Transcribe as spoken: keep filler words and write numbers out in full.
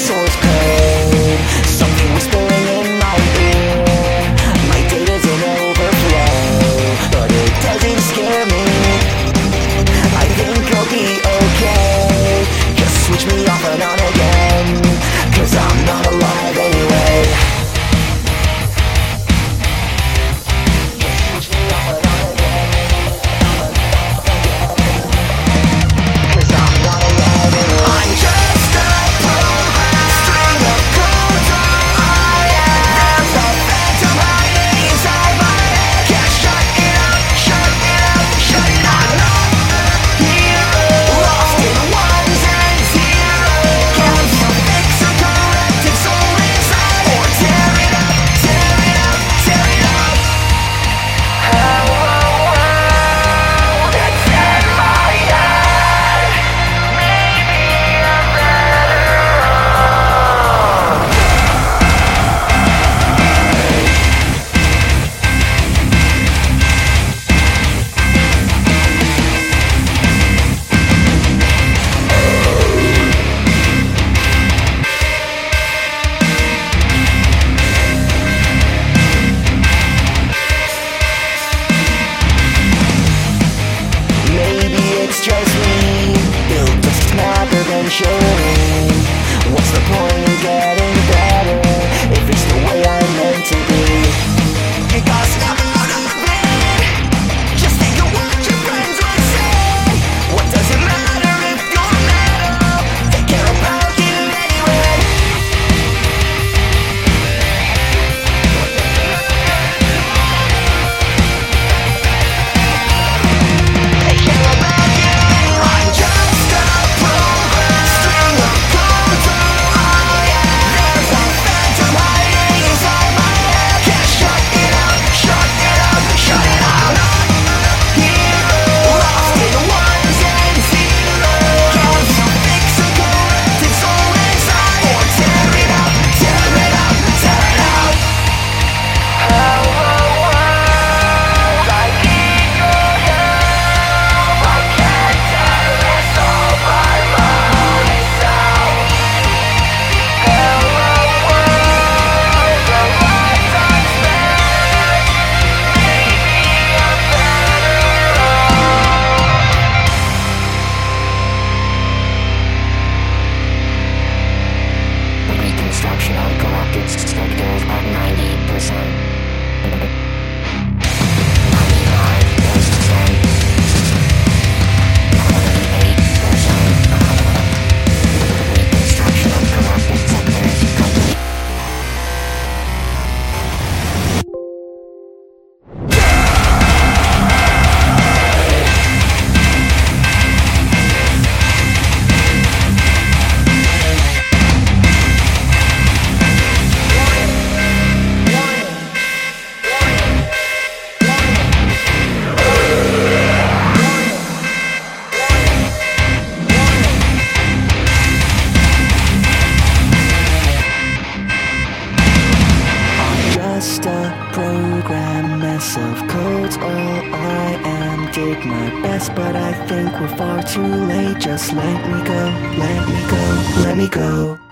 source code, something whispering in my ear. My data's in overflow, but it doesn't scare me. I think I'll be okay. Just switch me off and on again, 'cause I'm not alive anyway. Showing. What's the point in getting better if it's the way I'm meant to be? You got stuff out of it. Just think of what your friends would say. What does it matter if you're metal? They care about you anyway. They care about you. I'm just a program. Structural collectives sectors at ninety percent. ninety-five percent. ninety-eight percent. Reconstruction of corrupted sectors complete. Just a program, mess of codes, all I am. Did my best, but I think we're far too late. Just let me go, let me go, let me go.